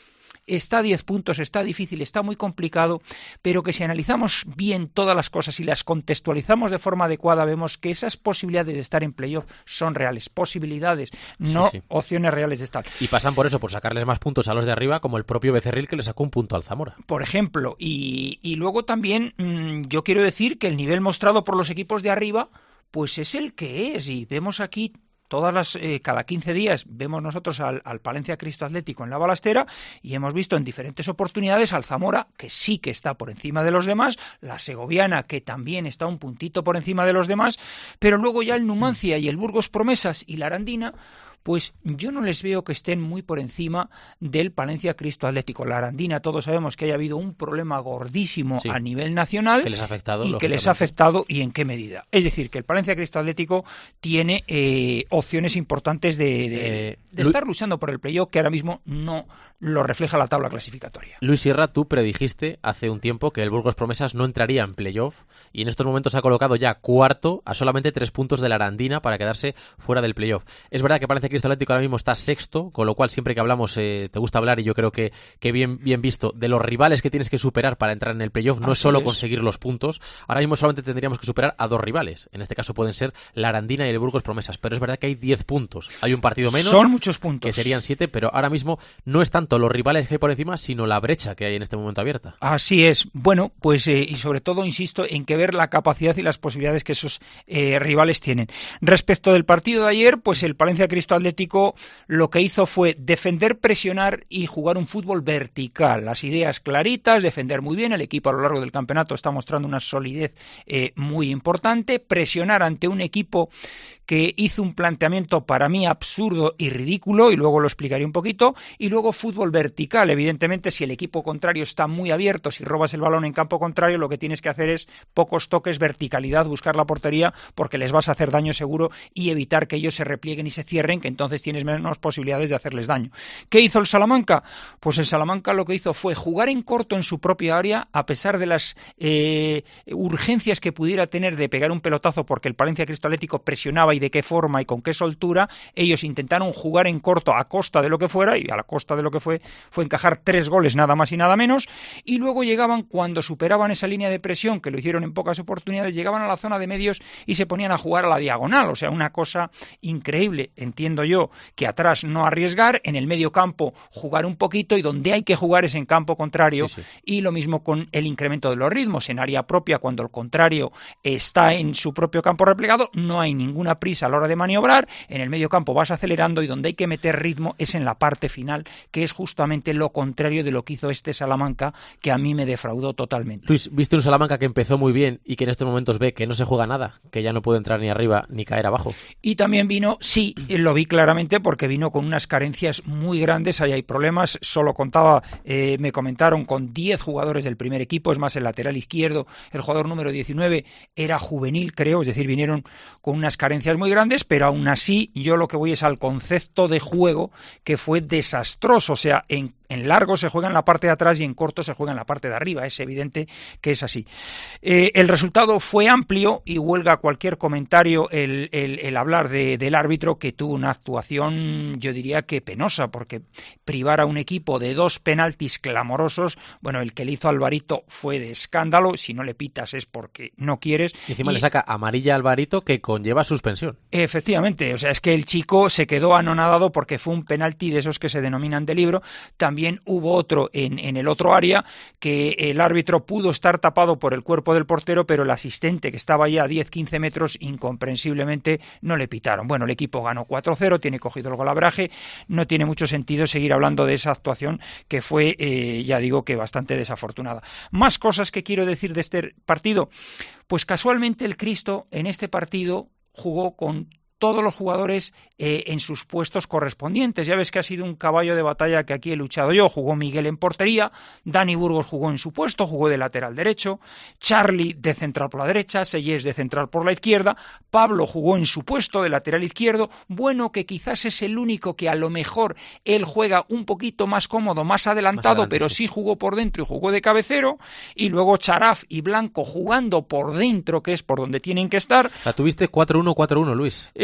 está a diez puntos, está difícil, está muy complicado, pero que si analizamos bien todas las cosas y las contextualizamos de forma adecuada, vemos que esas posibilidades de estar en playoff son reales, posibilidades, no sí, sí. opciones reales de estar. Y pasan por eso, por sacarles más puntos a los de arriba, como el propio Becerril que le sacó un punto al Zamora. Por ejemplo, y, y luego también mmm, yo quiero decir que el nivel mostrado por los equipos de arriba, pues es el que es, y vemos aquí todas las eh, cada quince días vemos nosotros al, al Palencia Cristo Atlético en la balastera y hemos visto en diferentes oportunidades al Zamora, que sí que está por encima de los demás, la Segoviana, que también está un puntito por encima de los demás, pero luego ya el Numancia y el Burgos Promesas y la Arandina, pues yo no les veo que estén muy por encima del Palencia Cristo Atlético. La Arandina, todos sabemos que haya habido un problema gordísimo sí, a nivel nacional que les ha afectado, y que les ha afectado y en qué medida. Es decir, que el Palencia Cristo Atlético tiene eh, opciones importantes de, de, eh, de estar luchando por el playoff, que ahora mismo no lo refleja la tabla clasificatoria. Luis Sierra, tú predijiste hace un tiempo que el Burgos Promesas no entraría en playoff y en estos momentos ha colocado ya cuarto a solamente tres puntos de la Arandina para quedarse fuera del playoff. Es verdad que Palencia Cristo Atlético ahora mismo está sexto, con lo cual siempre que hablamos eh, te gusta hablar, y yo creo que, que bien, bien visto, de los rivales que tienes que superar para entrar en el playoff. No Así es solo es. conseguir los puntos. Ahora mismo solamente tendríamos que superar a dos rivales. En este caso pueden ser la Arandina y el Burgos Promesas, pero es verdad que hay diez puntos. Hay un partido menos. Son muchos puntos. Que serían siete, pero ahora mismo no es tanto los rivales que hay por encima, sino la brecha que hay en este momento abierta. Así es. Bueno, pues eh, y sobre todo insisto en que ver la capacidad y las posibilidades que esos eh, rivales tienen. Respecto del partido de ayer, pues el Palencia Cristo Atlético lo que hizo fue defender, presionar y jugar un fútbol vertical. Las ideas claritas, defender muy bien. El equipo a lo largo del campeonato está mostrando una solidez eh, muy importante. Presionar ante un equipo que hizo un planteamiento para mí absurdo y ridículo, y luego lo explicaré un poquito. Y luego fútbol vertical. Evidentemente, si el equipo contrario está muy abierto, si robas el balón en campo contrario, lo que tienes que hacer es pocos toques, verticalidad, buscar la portería, porque les vas a hacer daño seguro y evitar que ellos se replieguen y se cierren, que entonces tienes menos posibilidades de hacerles daño. ¿Qué hizo el Salamanca? Pues el Salamanca lo que hizo fue jugar en corto en su propia área, a pesar de las eh, urgencias que pudiera tener de pegar un pelotazo, porque el Palencia Cristo Atlético presionaba y de qué forma y con qué soltura. Ellos intentaron jugar en corto a costa de lo que fuera, y a la costa de lo que fue fue encajar tres goles, nada más y nada menos, y luego llegaban, cuando superaban esa línea de presión, que lo hicieron en pocas oportunidades, llegaban a la zona de medios y se ponían a jugar a la diagonal. O sea, una cosa increíble. Entiendo yo que atrás no arriesgar, en el medio campo jugar un poquito, y donde hay que jugar es en campo contrario, sí, sí. Y lo mismo con el incremento de los ritmos en área propia. Cuando el contrario está en su propio campo replegado, no hay ninguna prisa a la hora de maniobrar, en el medio campo vas acelerando, y donde hay que meter ritmo es en la parte final, que es justamente lo contrario de lo que hizo este Salamanca, que a mí me defraudó totalmente. Luis, viste un Salamanca que empezó muy bien y que en estos momentos ve que no se juega nada, que ya no puede entrar ni arriba ni caer abajo. Y también vino, sí, lo vi claramente, porque vino con unas carencias muy grandes. Ahí hay problemas. Solo contaba, eh, me comentaron, con diez jugadores del primer equipo. Es más, el lateral izquierdo, el jugador número diecinueve, era juvenil, creo. Es decir, vinieron con unas carencias muy grandes, pero aún así yo lo que voy es al concepto de juego, que fue desastroso. O sea, en En largo se juega en la parte de atrás y en corto se juega en la parte de arriba. Es evidente que es así. Eh, el resultado fue amplio y huelga cualquier comentario el, el, el hablar de, del árbitro, que tuvo una actuación, yo diría que penosa, porque privar a un equipo de dos penaltis clamorosos, bueno, el que le hizo Alvarito fue de escándalo. Si no le pitas es porque no quieres. Y encima y, le saca amarilla a Alvarito, que conlleva suspensión. Efectivamente, o sea, es que el chico se quedó anonadado porque fue un penalti de esos que se denominan de libro. También hubo otro en, en el otro área, que el árbitro pudo estar tapado por el cuerpo del portero, pero el asistente, que estaba ya a diez a quince metros, incomprensiblemente no le pitaron. Bueno, el equipo ganó cuatro cero, tiene cogido el golabraje. No tiene mucho sentido seguir hablando de esa actuación, que fue, eh, ya digo, que bastante desafortunada. Más cosas que quiero decir de este partido. Pues casualmente el Cristo en este partido jugó con todos los jugadores eh, en sus puestos correspondientes. Ya ves que ha sido un caballo de batalla que aquí he luchado yo. Jugó Miguel en portería, Dani Burgos jugó en su puesto, jugó de lateral derecho, Charlie de central por la derecha, Sellés de central por la izquierda, Pablo jugó en su puesto de lateral izquierdo. Bueno, que quizás es el único que a lo mejor él juega un poquito más cómodo, más adelantado, más adelante, pero sí. sí jugó por dentro y jugó de cabecero. Y luego Charaf y Blanco jugando por dentro, que es por donde tienen que estar. La tuviste cuatro uno cuatro uno, Luis. Eh,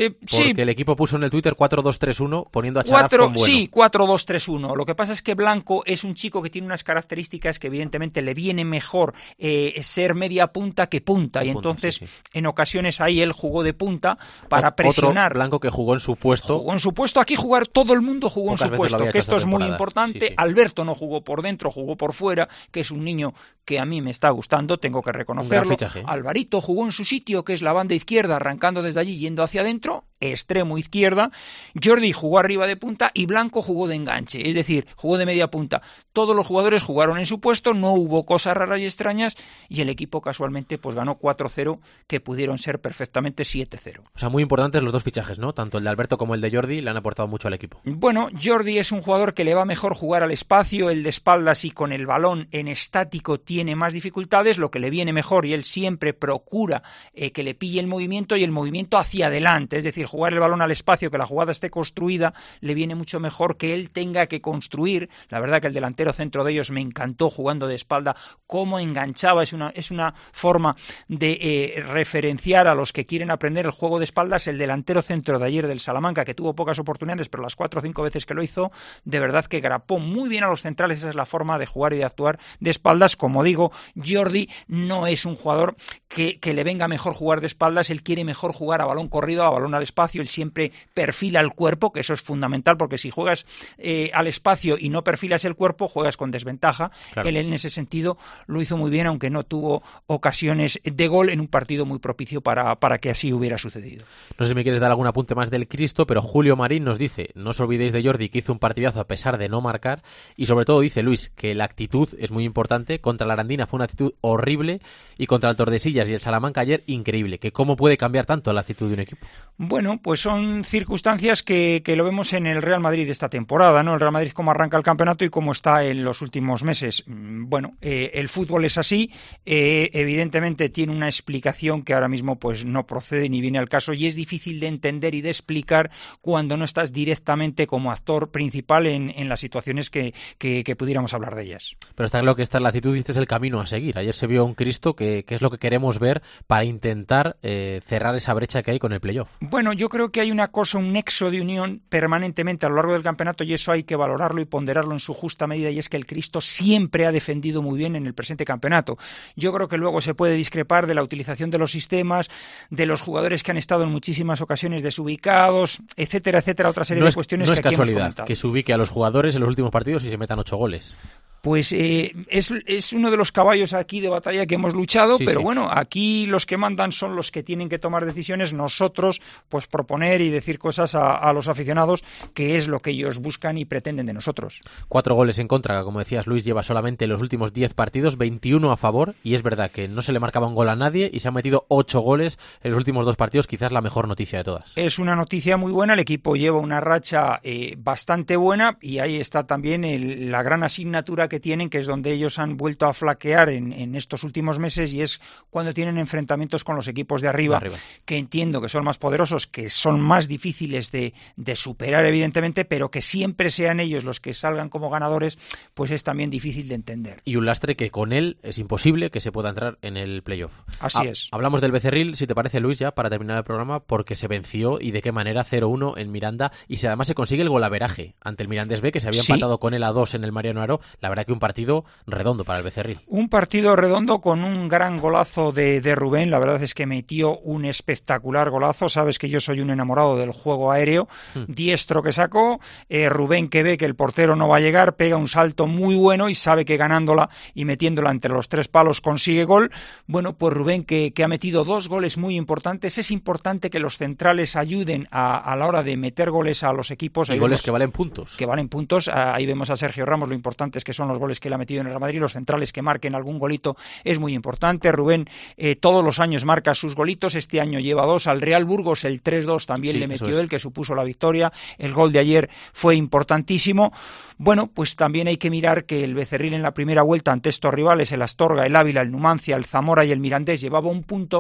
Eh, Porque sí. el equipo puso en el Twitter cuatro dos tres uno poniendo a Charaf Cuatro, con Bueno. Sí, cuatro dos tres uno. Lo que pasa es que Blanco es un chico que tiene unas características que evidentemente le viene mejor eh, ser media punta que punta. Y punta, entonces, sí, sí. en ocasiones ahí él jugó de punta para Otro presionar. Blanco que jugó en su puesto. Jugó en su puesto. Aquí jugar todo el mundo jugó Pocas en su veces lo puesto, había que hecho esto esta es muy temporada. importante. Sí, sí. Alberto no jugó por dentro, jugó por fuera, que es un niño que a mí me está gustando, tengo que reconocerlo. fichaje. Alvarito jugó en su sitio, que es la banda izquierda, arrancando desde allí, yendo hacia adentro, extremo izquierda. Jordi jugó arriba de punta y Blanco jugó de enganche, es decir, jugó de media punta. Todos los jugadores jugaron en su puesto, no hubo cosas raras y extrañas, y el equipo casualmente pues ganó cuatro cero, que pudieron ser perfectamente siete cero. O sea, muy importantes los dos fichajes, ¿no? Tanto el de Alberto como el de Jordi le han aportado mucho al equipo. Bueno, Jordi es un jugador que le va mejor jugar al espacio, el de espaldas y con el balón en estático tiene más dificultades, lo que le viene mejor, y él siempre procura eh, que le pille el movimiento y el movimiento hacia adelante, es decir, jugar el balón al espacio, que la jugada esté construida, le viene mucho mejor que él tenga que construir. La verdad que el delantero centro de ellos me encantó jugando de espalda, cómo enganchaba, es una, es una forma de eh, referenciar a los que quieren aprender el juego de espaldas. El delantero centro de ayer del Salamanca, que tuvo pocas oportunidades, pero las cuatro o cinco veces que lo hizo, de verdad que grapó muy bien a los centrales. Esa es la forma de jugar y de actuar de espaldas. Como digo, Jordi no es un jugador que, que le venga mejor jugar de espaldas, él quiere mejor jugar a balón corrido, a balón al espacio, él siempre perfila el cuerpo, que eso es fundamental, porque si juegas eh, al espacio y no perfilas el cuerpo, juegas con desventaja. Claro. Él en ese sentido lo hizo muy bien, aunque no tuvo ocasiones de gol en un partido muy propicio para, para que así hubiera sucedido. No sé si me quieres dar algún apunte más del Cristo, pero Julio Marín nos dice, no os olvidéis de Jordi, que hizo un partidazo a pesar de no marcar, y sobre todo dice Luis que la actitud es muy importante. Contra la Arandina fue una actitud horrible, y contra el Tordesillas y el Salamanca ayer increíble. Que cómo puede cambiar tanto la actitud de un equipo. Bueno, pues son circunstancias que, que lo vemos en el Real Madrid de esta temporada, ¿no? El Real Madrid cómo arranca el campeonato y cómo está en los últimos meses. Bueno, eh, el fútbol es así, eh, evidentemente tiene una explicación que ahora mismo pues no procede ni viene al caso, y es difícil de entender y de explicar cuando no estás directamente como actor principal en, en las situaciones que, que, que pudiéramos hablar de ellas. Pero está claro que esta es la actitud y este es el camino a seguir. Ayer se vio un Cristo que, que es lo que queremos ver para intentar eh, cerrar esa brecha que hay con el playoff. Bueno, yo creo que hay una cosa, un nexo de unión permanentemente a lo largo del campeonato, y eso hay que valorarlo y ponderarlo en su justa medida, y es que el Cristo siempre ha defendido muy bien en el presente campeonato. Yo creo que luego se puede discrepar de la utilización de los sistemas, de los jugadores que han estado en muchísimas ocasiones desubicados, etcétera, etcétera, otra serie no de es, cuestiones no que es aquí hemos casualidad comentado. Que se ubique a los jugadores en los últimos partidos y se metan ocho goles. Pues eh, es, es uno de los caballos aquí de batalla que hemos luchado, sí, pero sí. bueno, aquí los que mandan son los que tienen que tomar decisiones, nosotros pues proponer y decir cosas a, a los aficionados, que es lo que ellos buscan y pretenden de nosotros. Cuatro goles en contra, como decías Luis, lleva solamente los últimos diez partidos, veintiuno a favor, y es verdad que no se le marcaba un gol a nadie y se han metido ocho goles en los últimos dos partidos, quizás la mejor noticia de todas. Es una noticia muy buena, el equipo lleva una racha eh, bastante buena, y ahí está también el, la gran asignatura que tienen, que es donde ellos han vuelto a flaquear en, en estos últimos meses, y es cuando tienen enfrentamientos con los equipos de arriba, de arriba, que entiendo que son más poderosos, que son más difíciles de, de superar evidentemente, pero que siempre sean ellos los que salgan como ganadores, pues es también difícil de entender. Y un lastre que con él es imposible que se pueda entrar en el playoff. Así ha, es. Hablamos del Becerril, si te parece, Luis, ya para terminar el programa, porque se venció, y de qué manera, cero uno en Miranda, y se, además se consigue el golaveraje ante el Mirandés B, que se había sí. empatado con él a dos en el Mariano Aro. La verdad que un partido redondo para el Becerril. Un partido redondo con un gran golazo de, de Rubén. La verdad es que metió un espectacular golazo. Sabes que yo soy un enamorado del juego aéreo. Hmm. Diestro que sacó, eh, Rubén, que ve que el portero no va a llegar, pega un salto muy bueno y sabe que ganándola y metiéndola entre los tres palos consigue gol. Bueno, pues Rubén que, que ha metido dos goles muy importantes. Es importante que los centrales ayuden a, a la hora de meter goles a los equipos. Y Ahí goles vemos, que valen puntos. Que valen puntos. Ahí vemos a Sergio Ramos, lo importante es que son los goles que él ha metido en el Real Madrid. Los centrales que marquen algún golito es muy importante. Rubén eh, todos los años marca sus golitos, este año lleva dos. Al Real Burgos el tres dos también sí, le metió él, que supuso la victoria. El gol de ayer fue importantísimo. Bueno, pues también hay que mirar que el Becerril en la primera vuelta ante estos rivales, el Astorga, el Ávila, el Numancia, el Zamora y el Mirandés, llevaba un punto.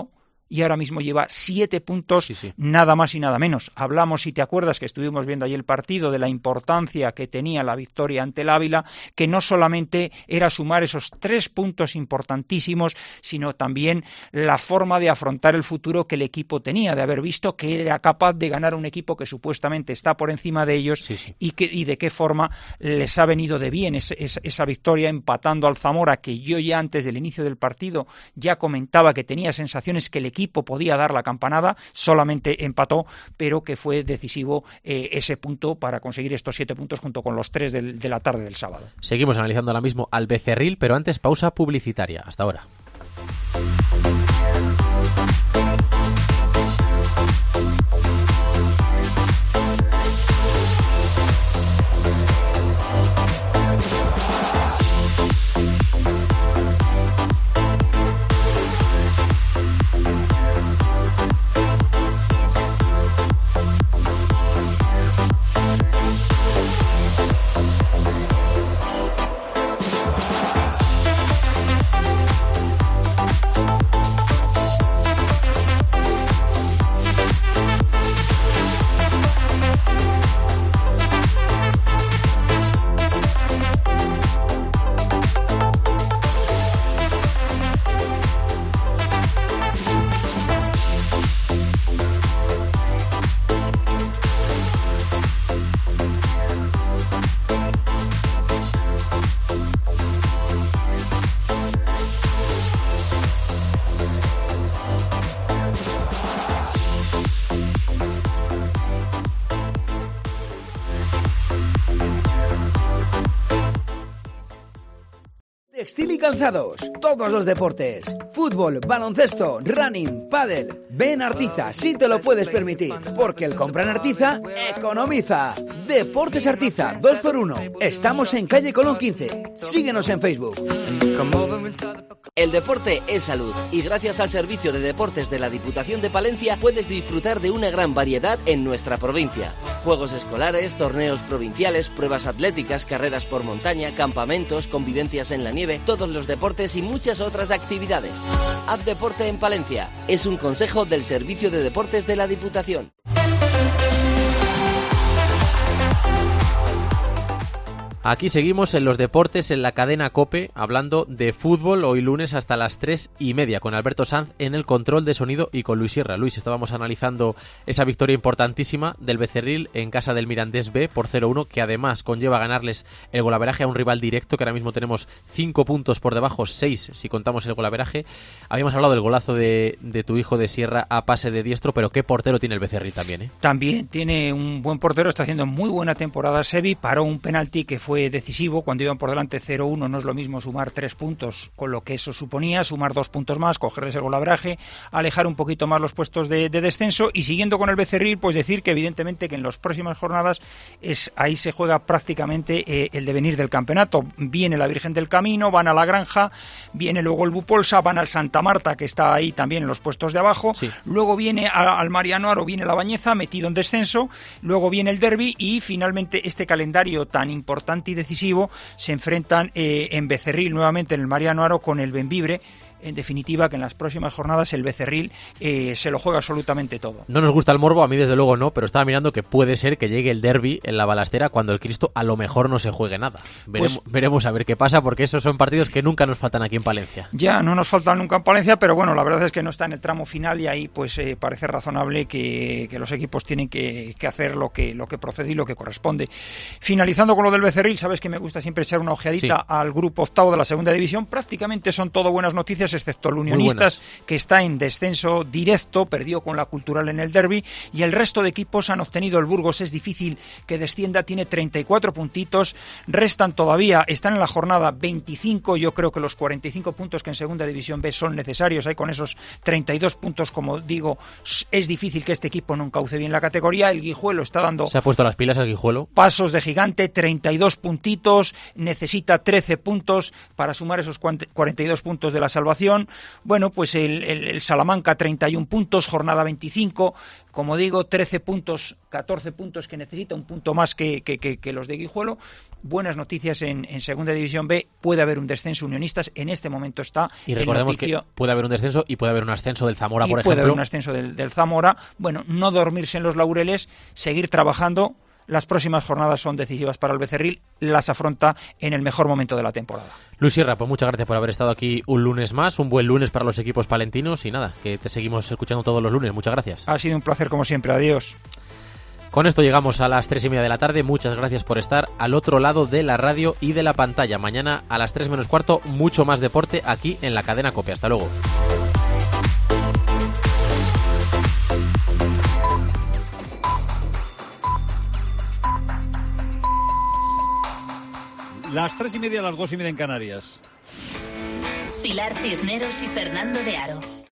y ahora mismo lleva siete puntos, sí, sí. nada más y nada menos. Hablamos, si te acuerdas, que estuvimos viendo ayer el partido, de la importancia que tenía la victoria ante el Ávila, que no solamente era sumar esos tres puntos importantísimos, sino también la forma de afrontar el futuro que el equipo tenía, de haber visto que era capaz de ganar un equipo que supuestamente está por encima de ellos, sí, sí. y, que, y de qué forma les ha venido de bien esa, esa, esa victoria, empatando al Zamora, que yo ya antes del inicio del partido ya comentaba que tenía sensaciones que el equipo equipo podía dar la campanada, solamente empató, pero que fue decisivo eh, ese punto para conseguir estos siete puntos junto con los tres del, de la tarde del sábado. Seguimos analizando ahora mismo al Becerril, pero antes pausa publicitaria. Hasta ahora. Textil y calzados, todos los deportes, fútbol, baloncesto, running, pádel. Ven a Artiza si te lo puedes permitir, porque el compra en Artiza economiza. Deportes Artiza, dos por uno. Estamos en calle Colón quince. Síguenos en Facebook. El deporte es salud y gracias al servicio de deportes de la Diputación de Palencia puedes disfrutar de una gran variedad en nuestra provincia. Juegos escolares, torneos provinciales, pruebas atléticas, carreras por montaña, campamentos, convivencias en la nieve, todos los deportes y muchas otras actividades. Haz deporte en Palencia. Es un consejo del Servicio de Deportes de la Diputación. Aquí seguimos en los deportes en la cadena COPE, hablando de fútbol hoy lunes hasta las tres y media, con Alberto Sanz en el control de sonido y con Luis Sierra. Luis, estábamos analizando esa victoria importantísima del Becerril en casa del Mirandés B por cero uno, que además conlleva ganarles el golaveraje a un rival directo, que ahora mismo tenemos cinco puntos por debajo, seis si contamos el golaveraje. Habíamos hablado del golazo de, de tu hijo de Sierra a pase de diestro, pero qué portero tiene el Becerril también, ¿eh? También tiene un buen portero, está haciendo muy buena temporada Sevi, paró un penalti que fue fue decisivo. Cuando iban por delante cero uno no es lo mismo sumar tres puntos con lo que eso suponía, sumar dos puntos más, cogerles el golaveraje, alejar un poquito más los puestos de, de descenso. Y siguiendo con el Becerril, pues decir que evidentemente que en las próximas jornadas es ahí se juega prácticamente eh, el devenir del campeonato. Viene la Virgen del Camino, van a la Granja, viene luego el Bupolsa, van al Santa Marta, que está ahí también en los puestos de abajo, sí. Luego viene a, al Mariano Aro, viene la Bañeza metido en descenso, luego viene el Derbi y finalmente este calendario tan importante y decisivo se enfrentan eh, en Becerril nuevamente en el Mariano Aro con el Bembibre. En definitiva, que en las próximas jornadas el Becerril eh, se lo juega absolutamente todo. No nos gusta el morbo, a mí desde luego no, pero estaba mirando que puede ser que llegue el derbi en la Balastera cuando el Cristo a lo mejor no se juegue nada. Veremos, pues, veremos a ver qué pasa, porque esos son partidos que nunca nos faltan aquí en Palencia. Ya, no nos faltan nunca en Palencia, pero bueno, la verdad es que no está en el tramo final y ahí pues eh, parece razonable que, que los equipos tienen que, que hacer lo que, lo que procede y lo que corresponde. Finalizando con lo del Becerril, sabes que me gusta siempre echar una ojeadita sí. al grupo octavo de la segunda división. Prácticamente son todo buenas noticias, excepto el Unionistas, que está en descenso directo, perdió con la Cultural en el derbi, y el resto de equipos han obtenido. El Burgos es difícil que descienda, tiene treinta y cuatro puntitos, restan todavía, están en la jornada veinticinco, yo creo que los cuarenta y cinco puntos que en segunda división B son necesarios, hay con esos treinta y dos puntos, como digo, es difícil que este equipo no encauce bien la categoría. El Guijuelo está dando... Se ha puesto las pilas el Guijuelo. Pasos de gigante, treinta y dos puntitos, necesita trece puntos para sumar esos cuarenta y dos puntos de la salvación. puntuación. Bueno, pues el, el, el Salamanca treinta y un puntos, jornada veinticinco, como digo, trece puntos, catorce puntos que necesita, un punto más que, que, que, que los de Guijuelo. Buenas noticias en, en Segunda División B, puede haber un descenso Unionistas, en este momento está y recordemos el noticio, que puede haber un descenso y puede haber un ascenso del Zamora, y por puede ejemplo. haber un ascenso del, del Zamora. Bueno, no dormirse en los laureles, seguir trabajando. Las próximas jornadas son decisivas para el Becerril, las afronta en el mejor momento de la temporada. Luis Sierra, pues muchas gracias por haber estado aquí un lunes más, un buen lunes para los equipos palentinos y nada, que te seguimos escuchando todos los lunes. Muchas gracias. Ha sido un placer como siempre, adiós. Con esto llegamos a las tres y media de la tarde. Muchas gracias por estar al otro lado de la radio y de la pantalla. Mañana a las tres menos cuarto, mucho más deporte aquí en la cadena COPE. Hasta luego. Las tres y media, las dos y media en Canarias. Pilar Cisneros y Fernando de Aro.